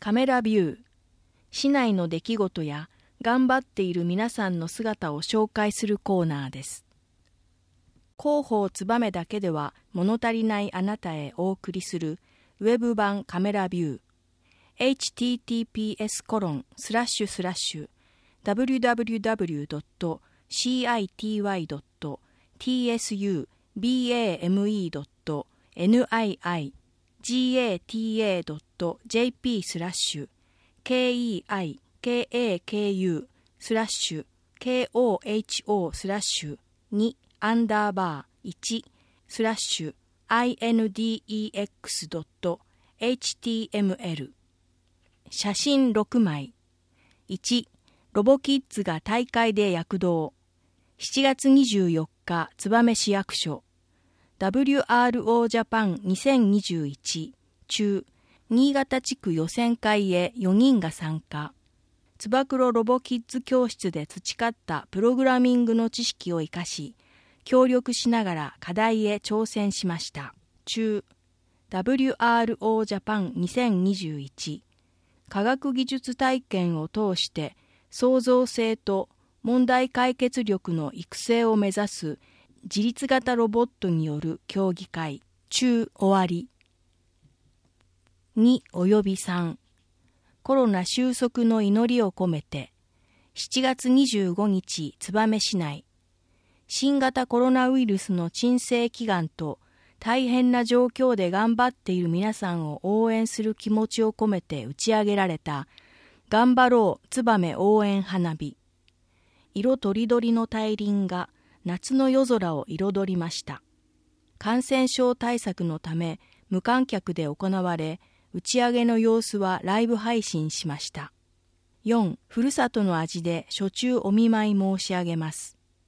カメラビュー、市内の出来事や頑張っている皆さんの姿を紹介するコーナーです。広報つばめだけでは物足りないあなたへお送りするウェブ版カメラビュー、https://www.citywide.tsu-kaku/keiaku/keyu/index.jp/k2-1-2-html 写真6枚。1、ロボキッズが大会で躍動。7月24日、燕市役所。WRO ジャパン2021中、新潟地区予選会へ4人が参加。つば九郎ロボキッズ教室で培ったプログラミングの知識を生かし、協力しながら課題へ挑戦しました。中、WRO ジャパン2021科学技術体験を通して創造性と問題解決力の育成を目指す自立型ロボットによる競技会。中終わり。2および3コロナ収束の祈りを込めて7月25日燕市内新型コロナウイルスの鎮静祈願と大変な状況で頑張っている皆さんを応援する気持ちを込めて打ち上げられた頑張ろう燕応援花火。色とりどりの大輪が夏の夜空を彩りました。感染症対策のため無観客で行われ、打ち上げの様子はライブ配信しました。4. ふるさとの味で初中お見舞い申し上げます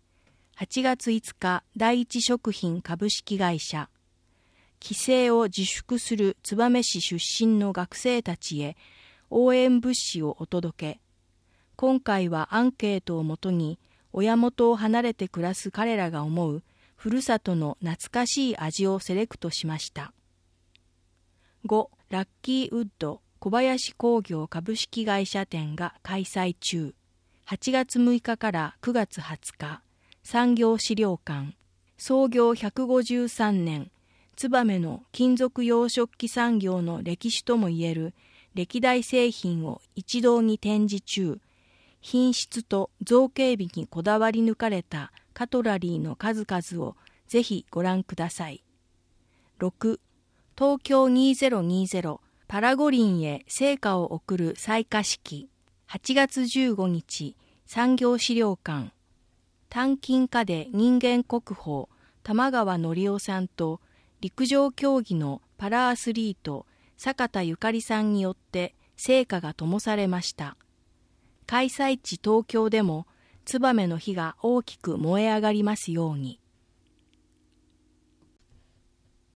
。8月5日、第一食品株式会社。帰省を自粛する燕市出身の学生たちへ応援物資をお届け。今回はアンケートをもとに親元を離れて暮らす彼らが思うふるさとの懐かしい味をセレクトしました。5. ラッキーウッド小林工業株式会社展が開催中。8月6日から9月20日、産業資料館。創業153年、燕の金属洋食器産業の歴史ともいえる歴代製品を一堂に展示中。品質と造形美にこだわり抜かれたカトラリーの数々をぜひご覧ください。6. 東京2020パラ五輪へ聖火を送る採火式。8月15日、産業資料館。鍛金家で人間国宝玉川則夫さんと陸上競技のパラアスリート坂田ゆかりさんによって聖火が灯されました。開催地東京でも燕の火が大きく燃え上がりますように。